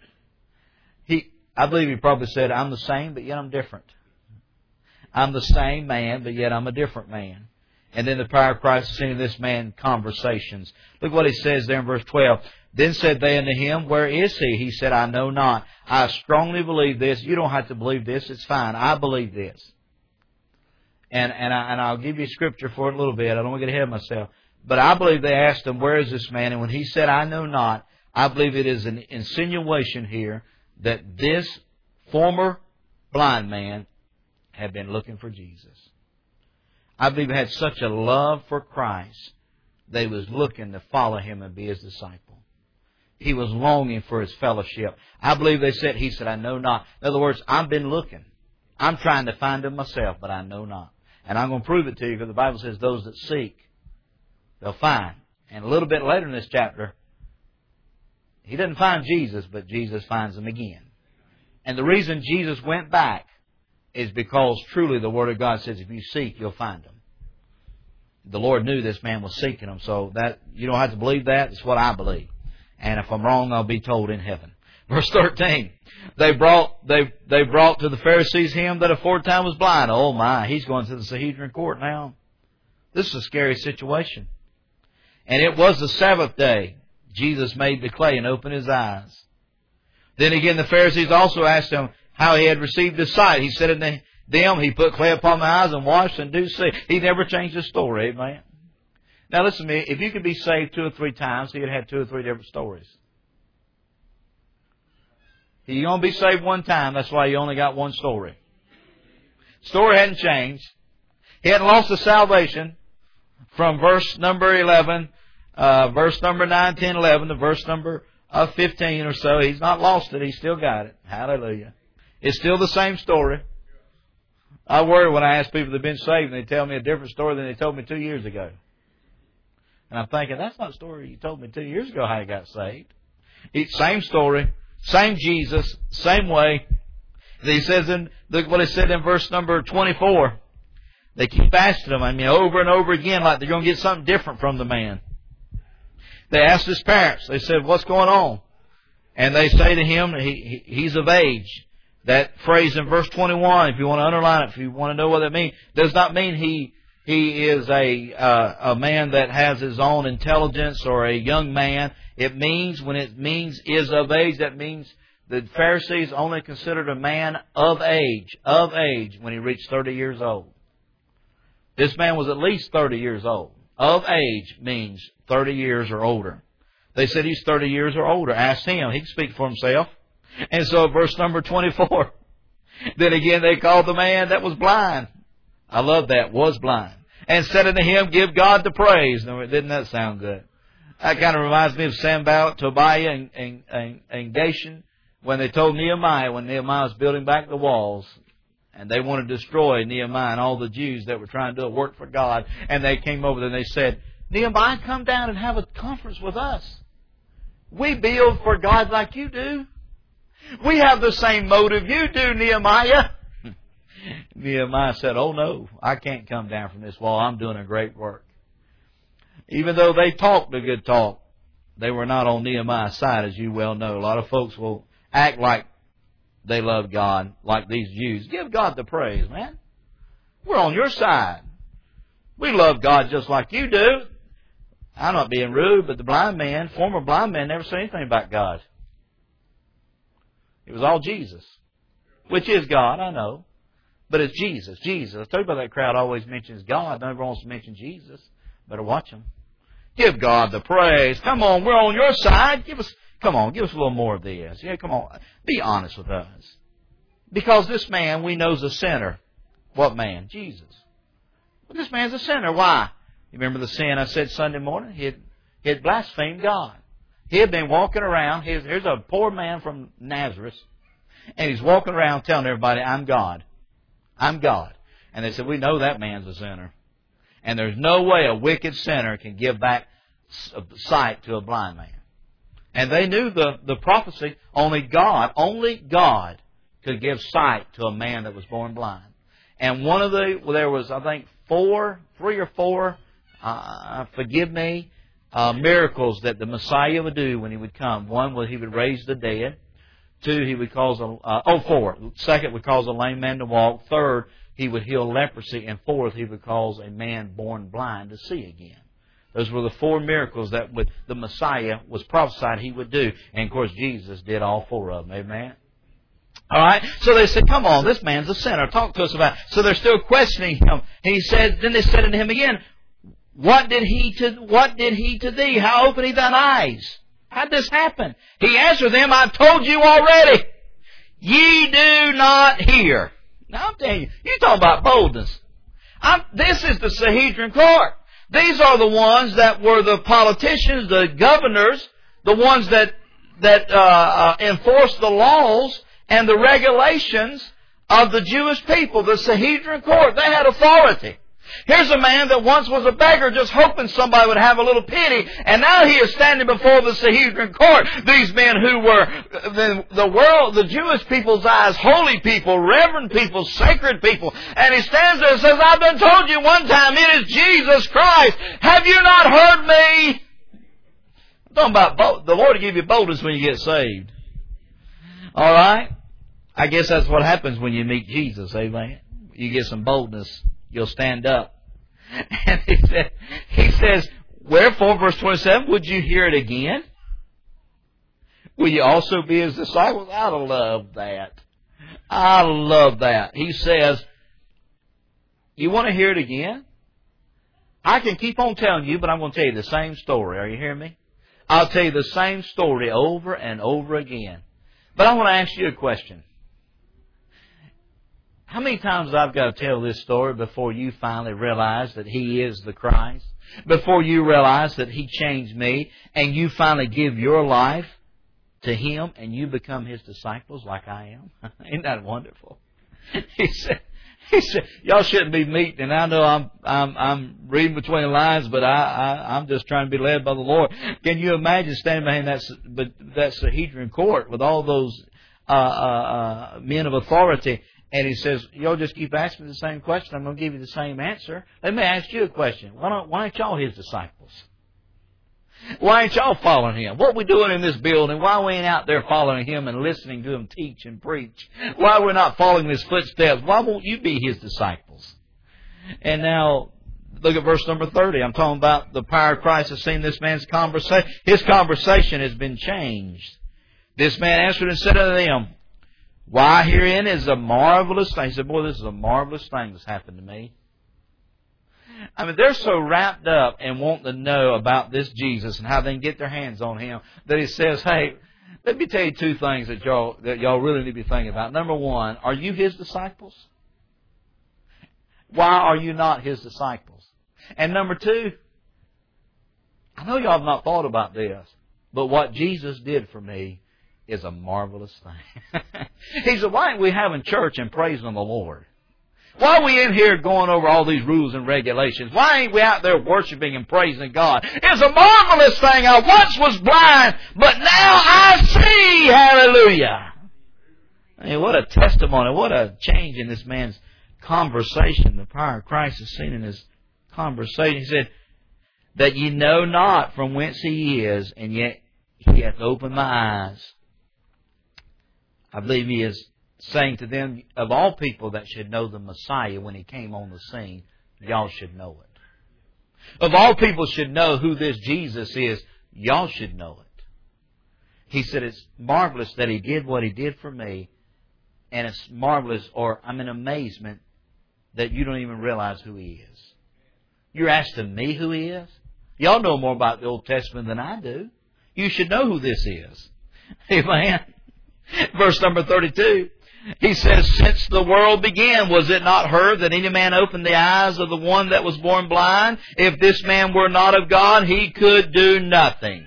I believe he probably said, I'm the same, but yet I'm different. I'm the same man, but yet I'm a different man. And then the power of Christ is seen in this man's conversations. Look what he says there in verse 12. Then said they unto him, where is he? He said, I know not. I strongly believe this. You don't have to believe this. It's fine. I believe this. And I'll give you scripture for it a little bit. I don't want to get ahead of myself. But I believe they asked him, where is this man? And when he said, I know not, I believe it is an insinuation here that this former blind man had been looking for Jesus. I believe he had such a love for Christ that he was looking to follow Him and be His disciple. He was longing for His fellowship. I believe he said, I know not. In other words, I've been looking. I'm trying to find Him myself, but I know not. And I'm going to prove it to you because the Bible says those that seek, they'll find. And a little bit later in this chapter, he doesn't find Jesus, but Jesus finds him again. And the reason Jesus went back is because truly the Word of God says if you seek, you'll find Him. The Lord knew this man was seeking Him, so that you don't have to believe that. It's what I believe. And if I'm wrong, I'll be told in heaven. Verse 13. They brought to the Pharisees him that aforetime was blind. Oh my, he's going to the Sanhedrin court now. This is a scary situation. And it was the Sabbath day. Jesus made the clay and opened his eyes. Then again the Pharisees also asked him how he had received his sight. He said unto them, He put clay upon my eyes and washed and do see. He never changed his story, amen. Now listen to me, if you could be saved 2 or 3 times, he would have 2 or 3 different stories. You're going to be saved 1 time, that's why you only got 1 story. Story hadn't changed. He hadn't lost his salvation from verse number 11, verse number 9, 10, 11, to verse number 15 or so. He's not lost it. He's still got it. Hallelujah. It's still the same story. I worry when I ask people that have been saved and they tell me a different story than they told me 2 years ago. And I'm thinking, that's not the story you told me 2 years ago how you got saved. Same story, same Jesus, same way. He says look what he said in verse number 24. They keep asking him, over and over again, like they're going to get something different from the man. They asked his parents. They said, what's going on? And they say to him, he's of age. That phrase in verse 21, if you want to underline it, if you want to know what that means, does not mean he is a man that has his own intelligence or a young man. It means, when it means is of age, that means the Pharisees only considered a man of age when he reached 30 years old. This man was at least 30 years old. Of age means 30 years or older. They said he's 30 years or older. Ask him. He can speak for himself. And so verse number 24. Then again they called the man that was blind. I love that. Was blind. And said unto him, give God the praise. Now, didn't that sound good? That kind of reminds me of Sanballat, Tobiah, and Geshem when they told Nehemiah, when Nehemiah was building back the walls, and they wanted to destroy Nehemiah and all the Jews that were trying to do a work for God. And they came over there and they said, Nehemiah, come down and have a conference with us. We build for God like you do. We have the same motive you do, Nehemiah. Nehemiah said, oh no, I can't come down from this wall. I'm doing a great work. Even though they talked a good talk, they were not on Nehemiah's side, as you well know. A lot of folks will act like they love God, like these Jews. Give God the praise, man. We're on your side. We love God just like you do. I'm not being rude, but the former blind man, never said anything about God. It was all Jesus, which is God, I know. But it's Jesus. I told you about that crowd always mentions God. Never wants to mention Jesus. Better watch them. Give God the praise. Come on, we're on your side. Give us a little more of this. Yeah, come on. Be honest with us. Because this man we know is a sinner. What man? Jesus. But this man's a sinner. Why? You remember the sin I said Sunday morning? He had blasphemed God. He had been walking around. Here's a poor man from Nazareth. And he's walking around telling everybody, I'm God. I'm God. And they said, we know that man's a sinner. And there's no way a wicked sinner can give back sight to a blind man. And they knew the prophecy. Only God could give sight to a man that was born blind. And there was, I think, 3 or 4, forgive me, miracles that the Messiah would do when He would come. One was He would raise the dead. 2, He would cause 4. Second, would cause a lame man to walk. 3rd, He would heal leprosy. And 4th, He would cause a man born blind to see again. Those were the 4 miracles that the Messiah was prophesied He would do. And of course, Jesus did all 4 of them. Amen? All right? So they said, come on, this man's a sinner. Talk to us about it. So they're still questioning Him. Then they said unto Him again, What did he to thee? How opened He thine eyes? How did this happen? He answered them, I've told you already. Ye do not hear. Now I'm telling you, you're talking about boldness. This is the Sanhedrin court. These are the ones that were the politicians, the governors, the ones that enforced the laws and the regulations of the Jewish people. The Sanhedrin court, they had authority. Here's a man that once was a beggar just hoping somebody would have a little pity, and now he is standing before the Sanhedrin court. These men who were the Jewish people's eyes, holy people, reverend people, sacred people. And he stands there and says, I've been told you one time, it is Jesus Christ. Have you not heard me? I'm talking about the Lord will give you boldness when you get saved. All right? I guess that's what happens when you meet Jesus, amen? You get some boldness. You'll stand up. And he says, wherefore, verse 27, would you hear it again? Will you also be His disciples? I love that. I love that. He says, you want to hear it again? I can keep on telling you, but I'm going to tell you the same story. Are you hearing me? I'll tell you the same story over and over again. But I want to ask you a question. How many times I've got to tell this story before you finally realize that He is the Christ? Before you realize that He changed me and you finally give your life to Him and you become His disciples like I am? Isn't that wonderful? He said, y'all shouldn't be meeting, and I know I'm reading between the lines, but I'm just trying to be led by the Lord. Can you imagine standing behind that Sanhedrin court with all those men of authority? And he says, y'all just keep asking me the same question. I'm going to give you the same answer. Let me ask you a question. Why ain't y'all His disciples? Why ain't y'all following Him? What we doing in this building? Why we ain't out there following Him and listening to Him teach and preach? Why we're not following His footsteps? Why won't you be His disciples? And now, look at verse number 30. I'm talking about the power of Christ has seen this man's conversation. His conversation has been changed. This man answered and said unto them, why herein is a marvelous thing. He said, boy, this is a marvelous thing that's happened to me. I mean, they're so wrapped up and wanting to know about this Jesus and how they can get their hands on Him that he says, hey, let me tell you 2 things that y'all really need to be thinking about. Number 1, are you His disciples? Why are you not His disciples? And number 2, I know y'all have not thought about this, but what Jesus did for me is a marvelous thing. He said, why ain't we having church and praising the Lord? Why are we in here going over all these rules and regulations? Why ain't we out there worshiping and praising God? It's a marvelous thing. I once was blind, but now I see. Hallelujah. I mean, what a testimony. What a change in this man's conversation. The power of Christ is seen in his conversation. He said, that ye know not from whence He is, and yet He hath opened my eyes. I believe He is saying to them, of all people that should know the Messiah when He came on the scene, y'all should know it. Of all people should know who this Jesus is, y'all should know it. He said, it's marvelous that He did what He did for me, and it's marvelous, or I'm in amazement, that you don't even realize who He is. You're asking me who He is? Y'all know more about the Old Testament than I do. You should know who this is. Amen. Verse number 32. He says, since the world began, was it not heard that any man opened the eyes of the one that was born blind? If this man were not of God, he could do nothing.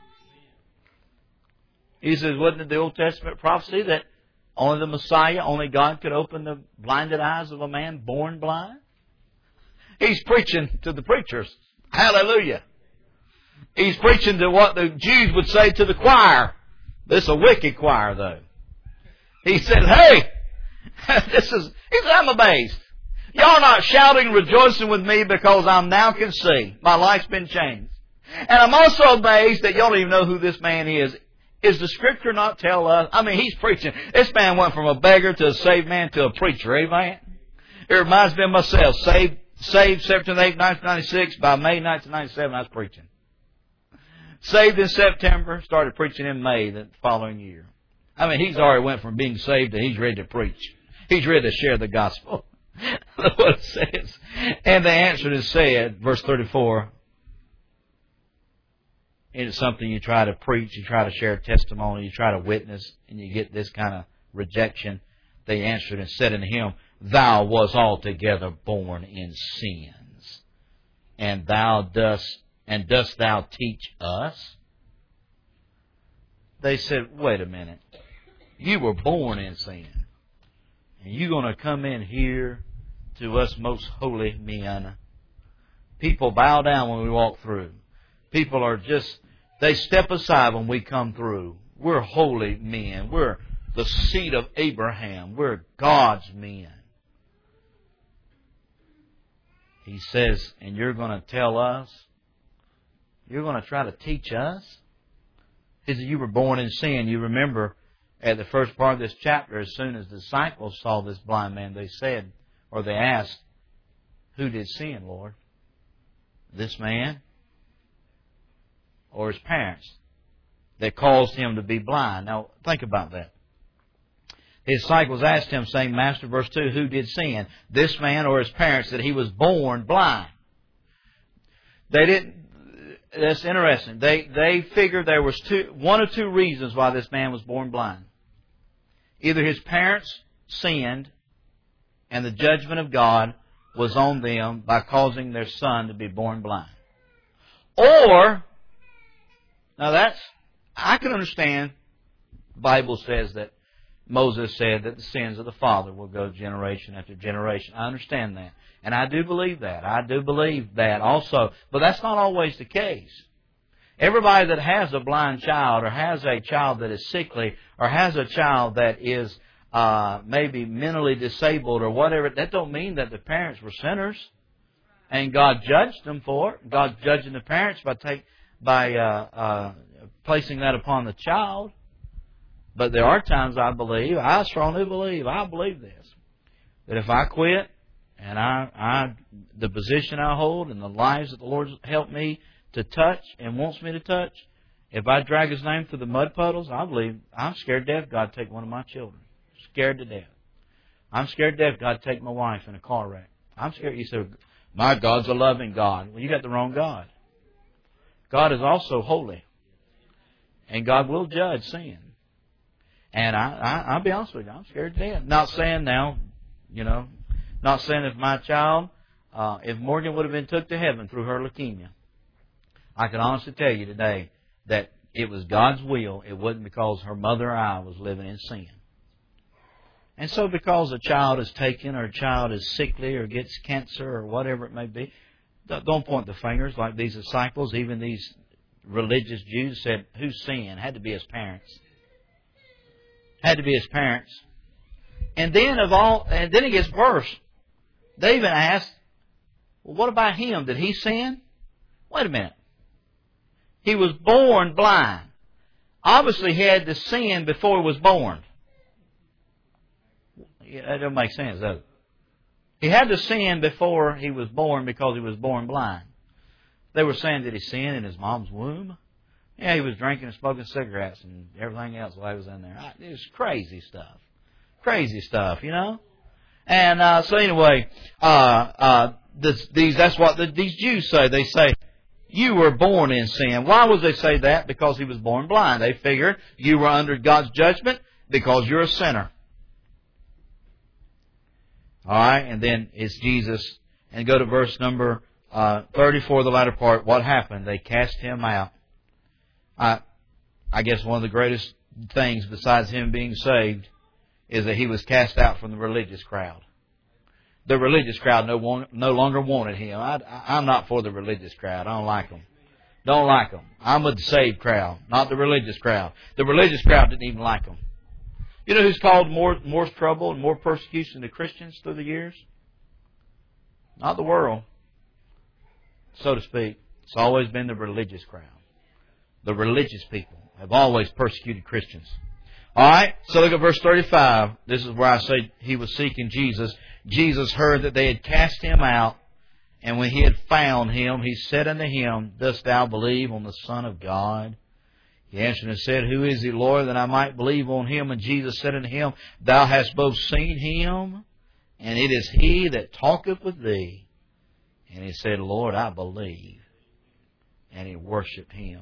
He says, wasn't it the Old Testament prophecy that only the Messiah, only God could open the blinded eyes of a man born blind? He's preaching to the preachers. Hallelujah. He's preaching to what the Jews would say to the choir. This is a wicked choir, though. He said, hey, he said, I'm amazed. Y'all not shouting, rejoicing with me because I now can see. My life's been changed. And I'm also amazed that y'all don't even know who this man is. Is the Scripture not tell us? I mean, he's preaching. This man went from a beggar to a saved man to a preacher. Amen? It reminds me of myself. Saved September 8, 1996. By May 1997, I was preaching. Saved in September. Started preaching in May the following year. I mean, he's already went from being saved to he's ready to preach. He's ready to share the gospel. That's what it says. And the answer is said, verse 34. It is something you try to preach, you try to share testimony, you try to witness, and you get this kind of rejection. They answered and said unto him, thou was altogether born in sins, and dost thou teach us? They said, wait a minute. You were born in sin. And you're going to come in here to us most holy men. People bow down when we walk through. People are just, they step aside when we come through. We're holy men. We're the seed of Abraham. We're God's men. He says, and you're going to tell us? You're going to try to teach us? He said, you were born in sin. You remember at the first part of this chapter, as soon as the disciples saw this blind man, they said, or they asked, who did sin, Lord? This man or his parents that caused him to be blind? Now, think about that. His disciples asked him, saying, Master, verse 2, who did sin? This man or his parents, that he was born blind? They didn't. That's interesting. They figured there was one or two reasons why this man was born blind. Either his parents sinned and the judgment of God was on them by causing their son to be born blind. Or, now I can understand, the Bible says that Moses said that the sins of the father will go generation after generation. I understand that. And I do believe that. I do believe that also. But that's not always the case. Everybody that has a blind child or has a child that is sickly or has a child that is maybe mentally disabled or whatever, that don't mean that the parents were sinners and God judged them for it. God's judging the parents by placing that upon the child. But there are times I strongly believe, I believe this, that if I quit and the position I hold and the lives that the Lord helped me to touch and wants me to touch, if I drag His name through the mud puddles, I believe I'm scared to death God take one of my children. Scared to death. I'm scared to death God take my wife in a car wreck. I'm scared. You say, my God's a loving God. Well, you got the wrong God. God is also holy. And God will judge sin. And I'll be honest with you, I'm scared to death. Not saying now, not saying if my child, if Morgan would have been took to heaven through her leukemia, I can honestly tell you today that it was God's will. It wasn't because her mother or I was living in sin. And so because a child is taken or a child is sickly or gets cancer or whatever it may be, don't point the fingers like these disciples. Even these religious Jews said, who sinned? Had to be his parents. Had to be his parents. And then it gets worse. They even asked, well, what about him? Did he sin? Wait a minute. He was born blind. Obviously he had to sin before he was born. Yeah, that doesn't make sense, does it? He had to sin before he was born because he was born blind. They were saying, did he sin in his mom's womb? Yeah, he was drinking and smoking cigarettes and everything else while he was in there. It was crazy stuff. Crazy stuff, And so anyway, that's what these Jews say. They say, You were born in sin. Why would they say that? Because he was born blind. They figured you were under God's judgment because you're a sinner. All right, and then it's Jesus. And go to verse number 34, the latter part. What happened? They cast him out. I guess one of the greatest things besides him being saved is that he was cast out from the religious crowd. The religious crowd no longer wanted him. I'm not for the religious crowd. I don't like them. Don't like them. I'm with the saved crowd, not the religious crowd. The religious crowd didn't even like them. You know who's caused more trouble and more persecution to Christians through the years? Not the world, so to speak. It's always been the religious crowd. The religious people have always persecuted Christians. All right, so look at verse 35. This is where I say he was seeking Jesus. Jesus heard that they had cast him out, and when he had found him, he said unto him, Dost thou believe on the Son of God? He answered and said, Who is he, Lord, that I might believe on him? And Jesus said unto him, Thou hast both seen him, and it is he that talketh with thee. And he said, Lord, I believe. And he worshipped him.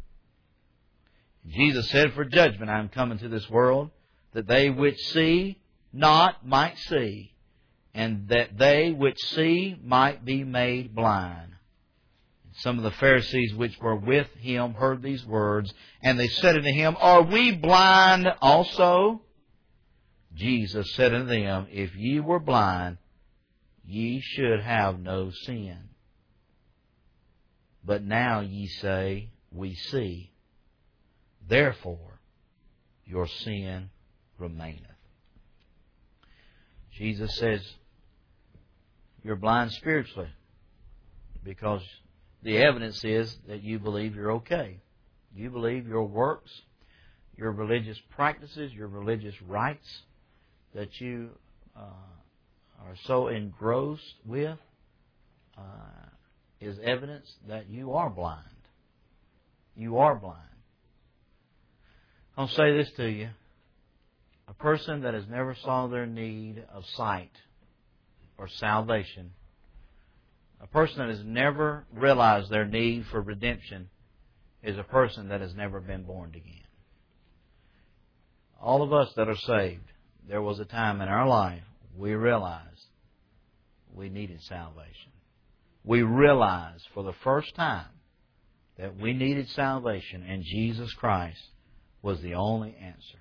Jesus said, For judgment I am come into this world, that they which see not might see, and that they which see might be made blind. Some of the Pharisees which were with him heard these words, and they said unto him, Are we blind also? Jesus said unto them, If ye were blind, ye should have no sin. But now ye say, We see. Therefore your sin remaineth. Jesus says, You're blind spiritually, because the evidence is that you believe you're okay. You believe your works, your religious practices, your religious rites that you are so engrossed with is evidence that you are blind. You are blind. I'll say this to you. A person that has never saw their need of sight or salvation, a person that has never realized their need for redemption, is a person that has never been born again. All of us that are saved, there was a time in our life we realized we needed salvation. We realized for the first time that we needed salvation, and Jesus Christ was the only answer.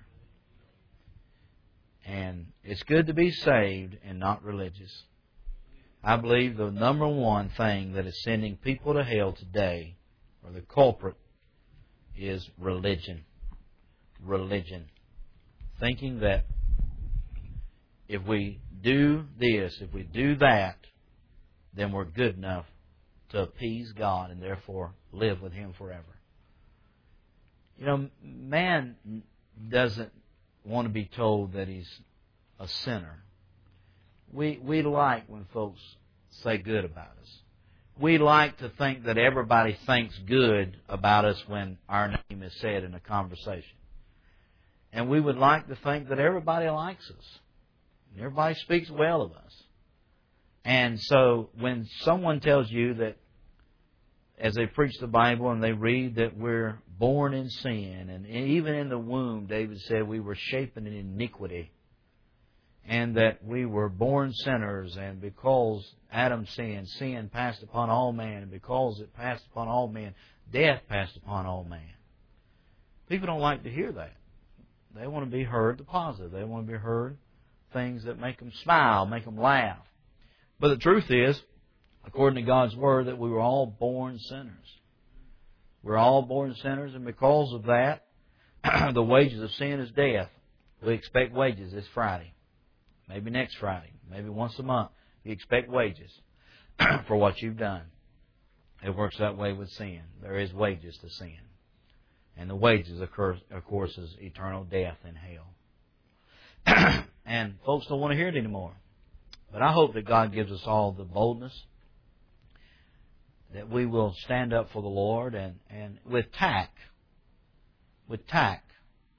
And it's good to be saved and not religious. I believe the number one thing that is sending people to hell today, or the culprit, is religion. Religion. Thinking that if we do this, if we do that, then we're good enough to appease God and therefore live with Him forever. You know, man doesn't want to be told that he's a sinner. We like when folks say good about us. We like to think that everybody thinks good about us when our name is said in a conversation. And we would like to think that everybody likes us. Everybody speaks well of us. And so when someone tells you that, as they preach the Bible and they read that we're born in sin, and even in the womb, David said we were shapen in iniquity, and that we were born sinners, and because Adam sinned, sin passed upon all men, and because it passed upon all men, death passed upon all men. People don't like to hear that. They want to be heard the positive. They want to be heard things that make them smile, make them laugh. But the truth is, according to God's Word, that we were all born sinners. We're all born sinners, and because of that, the wages of sin is death. We expect wages this Friday. Maybe next Friday. Maybe once a month. You expect wages for what you've done. It works that way with sin. There is wages to sin. And the wages, of course, is eternal death in hell. And folks don't want to hear it anymore. But I hope that God gives us all the boldness that we will stand up for the Lord and with tact. With tact.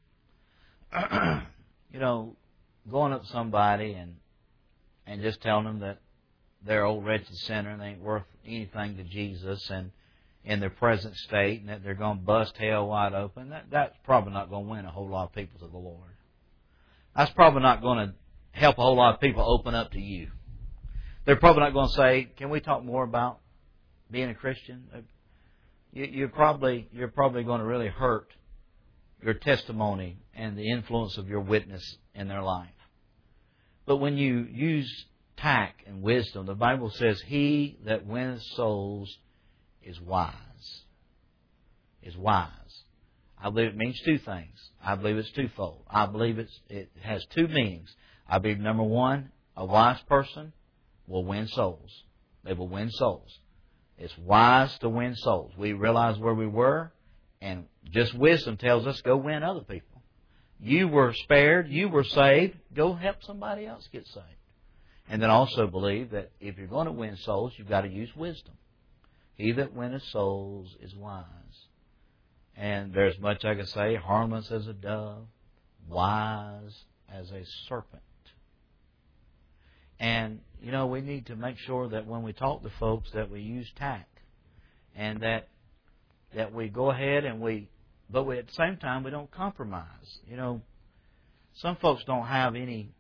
You know, going up to somebody and just telling them that they're an old wretched sinner and they ain't worth anything to Jesus, and in their present state and that they're going to bust hell wide open, that's probably not going to win a whole lot of people to the Lord. That's probably not going to help a whole lot of people open up to you. They're probably not going to say, can we talk more about being a Christian? You're probably going to really hurt your testimony and the influence of your witness in their life. But when you use tact and wisdom, the Bible says, he that winneth souls is wise. Is wise. I believe it means two things. I believe it's twofold. I believe it has two meanings. I believe, number one, a wise person will win souls. They will win souls. It's wise to win souls. We realize where we were, and just wisdom tells us go win other people. You were spared. You were saved. Go help somebody else get saved. And then also believe that if you're going to win souls, you've got to use wisdom. He that winneth souls is wise. And there's much I can say, harmless as a dove, wise as a serpent. And, you know, we need to make sure that when we talk to folks that we use tact. And that we go ahead and but at the same time we don't compromise. You know, some folks don't have any,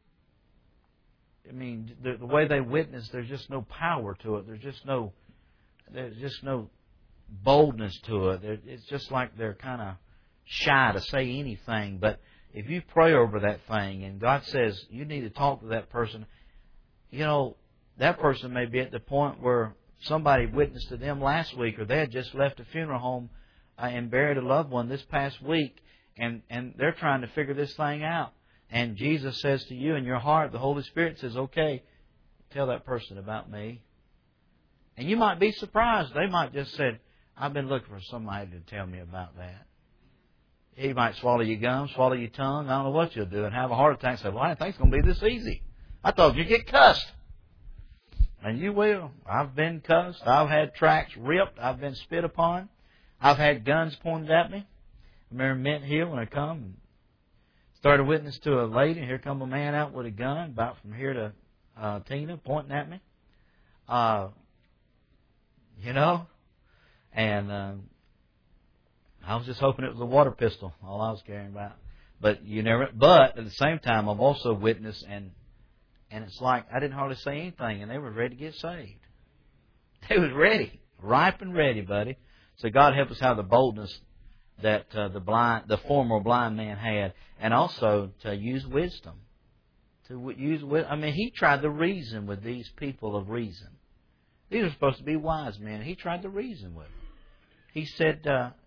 the way they witness, there's just no power to it. There's just no boldness to it. It's just like they're kind of shy to say anything. But if you pray over that thing and God says you need to talk to that person, you know, that person may be at the point where somebody witnessed to them last week, or they had just left a funeral home and buried a loved one this past week, and they're trying to figure this thing out. And Jesus says to you in your heart, the Holy Spirit says, okay, tell that person about me. And you might be surprised. They might just say, I've been looking for somebody to tell me about that. He might swallow your gum, swallow your tongue. I don't know what you'll do, and have a heart attack and say, well, I didn't think it's going to be this easy. I thought you'd get cussed. And you will. I've been cussed. I've had tracks ripped. I've been spit upon. I've had guns pointed at me. I remember Mint Hill when I come and started witness to a lady. Here come a man out with a gun about from here to Tina pointing at me. You know, and I was just hoping it was a water pistol, all I was caring about. But But at the same time, I've also witnessed, and it's like I didn't hardly say anything, and they were ready to get saved. They was ready, ripe and ready, buddy. So God help us have the boldness that the former blind man had, and also to use wisdom. He tried to reason with these people of reason. These are supposed to be wise men. He tried to reason with them. He said,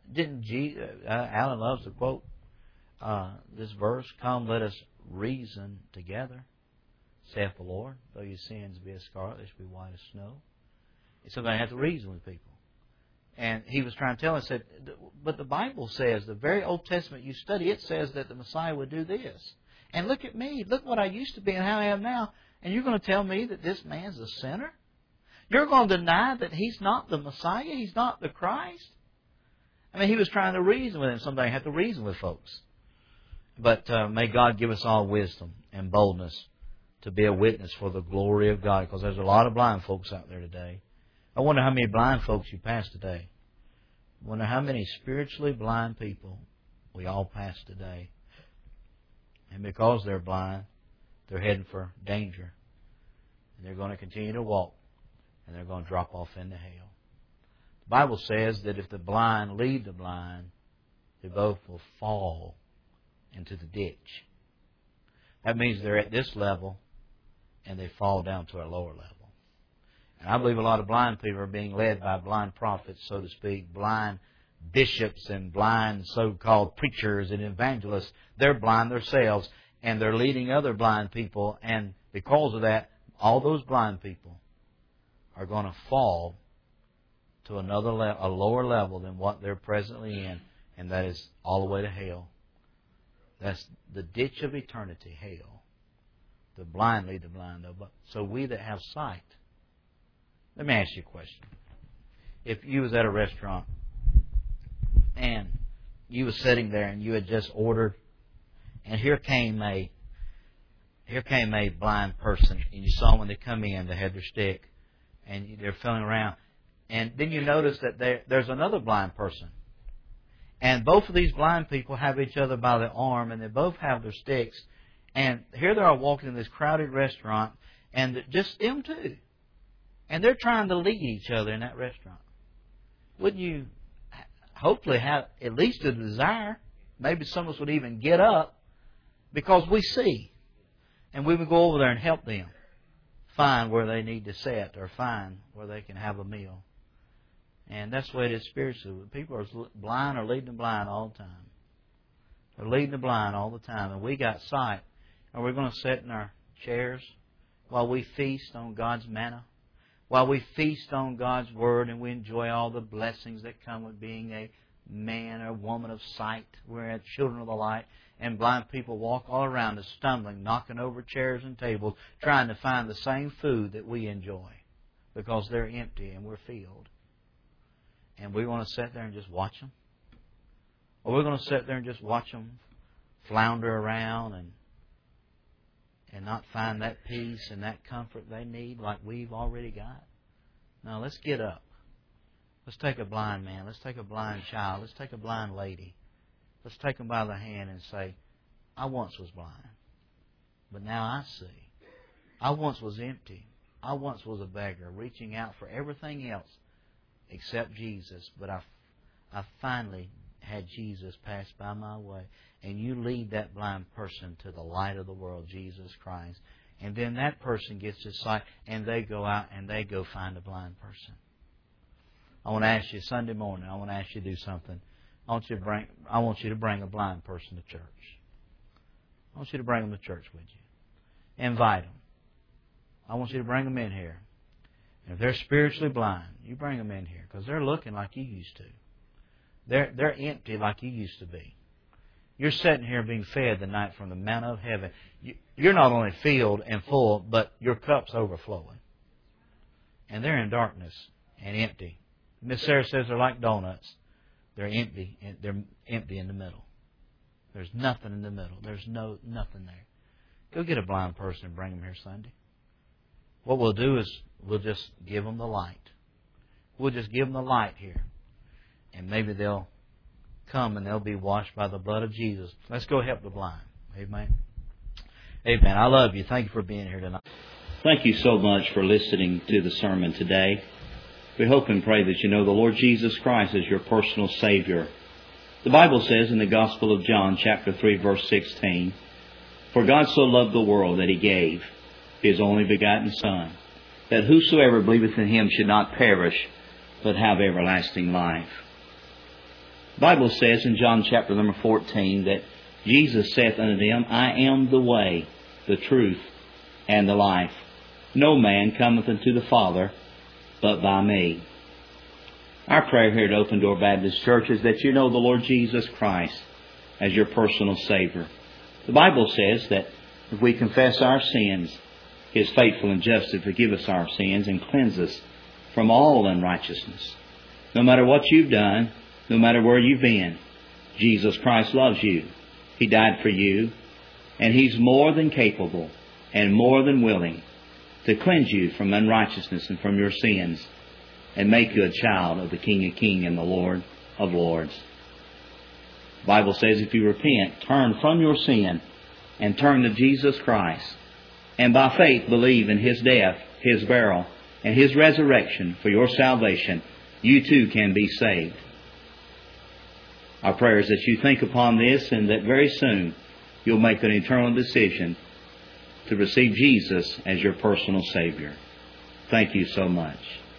Alan loves to quote this verse, come, let us reason together, saith the Lord. Though your sins be as scarlet, they shall be white as snow. Somebody has to reason with people. And he was trying to tell us, said, but the Bible says, the very Old Testament you study, it says that the Messiah would do this. And look at me. Look what I used to be and how I am now. And you're going to tell me that this man's a sinner? You're going to deny that he's not the Messiah? He's not the Christ? He was trying to reason with him. Somebody had to reason with folks. But may God give us all wisdom and boldness to be a witness for the glory of God. Because there's a lot of blind folks out there today. I wonder how many blind folks you pass today. I wonder how many spiritually blind people we all pass today. And because they're blind, they're heading for danger. And they're going to continue to walk. And they're going to drop off into hell. The Bible says that if the blind lead the blind, they both will fall into the ditch. That means they're at this level and they fall down to a lower level. And I believe a lot of blind people are being led by blind prophets, so to speak, blind bishops and blind so-called preachers and evangelists. They're blind themselves and they're leading other blind people. And because of that, all those blind people are going to fall to a lower level than what they're presently in, and that is all the way to hell. That's the ditch of eternity, hell. The blind lead the blind, though. So we that have sight. Let me ask you a question. If you was at a restaurant and you was sitting there and you had just ordered, and here came a blind person, and you saw when they come in, they had their stick, and they're feeling around, And then you notice that there's another blind person. And both of these blind people have each other by the arm, and they both have their sticks. And here they are walking in this crowded restaurant, and just them two. And they're trying to lead each other in that restaurant. Wouldn't you hopefully have at least a desire? Maybe some of us would even get up because we see. And we would go over there and help them find where they need to sit or find where they can have a meal. And that's the way it is spiritually. People are blind or leading the blind all the time. They're leading the blind all the time. And we got sight. And we're going to sit in our chairs while we feast on God's manna, while we feast on God's Word, and we enjoy all the blessings that come with being a man or woman of sight. We're children of the light. And blind people walk all around us, stumbling, knocking over chairs and tables, trying to find the same food that we enjoy because they're empty and we're filled. And we want to sit there and just watch them? Or we're going to sit there and just watch them flounder around and not find that peace and that comfort they need like we've already got? No, let's get up. Let's take a blind man. Let's take a blind child. Let's take a blind lady. Let's take them by the hand and say, I once was blind, but now I see. I once was empty. I once was a beggar, reaching out for everything else except Jesus. But I finally had Jesus pass by my way. And you lead that blind person to the light of the world, Jesus Christ. And then that person gets his sight, and they go out and they go find a blind person. I want to ask you Sunday morning, I want to ask you to do something. I want you to bring a blind person to church. I want you to bring them to church with you. Invite them. I want you to bring them in here. And if they're spiritually blind, you bring them in here because they're looking like you used to. They're empty like you used to be. You're sitting here being fed tonight from the manna of heaven. You're not only filled and full, but your cup's overflowing. And they're in darkness and empty. Miss Sarah says they're like donuts. They're empty. They're empty in the middle. There's nothing in the middle. There's nothing there. Go get a blind person and bring them here Sunday. What we'll do is we'll just give them the light. We'll just give them the light here. And maybe they'll come and they'll be washed by the blood of Jesus. Let's go help the blind. Amen. Amen. I love you. Thank you for being here tonight. Thank you so much for listening to the sermon today. We hope and pray that you know the Lord Jesus Christ as your personal Savior. The Bible says in the Gospel of John, chapter 3, verse 16, For God so loved the world that He gave His only begotten Son, that whosoever believeth in Him should not perish, but have everlasting life. The Bible says in John chapter number 14 that Jesus saith unto them, I am the way, the truth, and the life. No man cometh unto the Father but by me. Our prayer here at Open Door Baptist Church is that you know the Lord Jesus Christ as your personal Savior. The Bible says that if we confess our sins, He is faithful and just to forgive us our sins and cleanse us from all unrighteousness. No matter what you've done, no matter where you've been, Jesus Christ loves you. He died for you, and He's more than capable and more than willing to cleanse you from unrighteousness and from your sins and make you a child of the King of Kings and the Lord of Lords. The Bible says if you repent, turn from your sin and turn to Jesus Christ, and by faith believe in His death, His burial, and His resurrection for your salvation, you too can be saved. Our prayer is that you think upon this and that very soon you'll make an eternal decision to receive Jesus as your personal Savior. Thank you so much.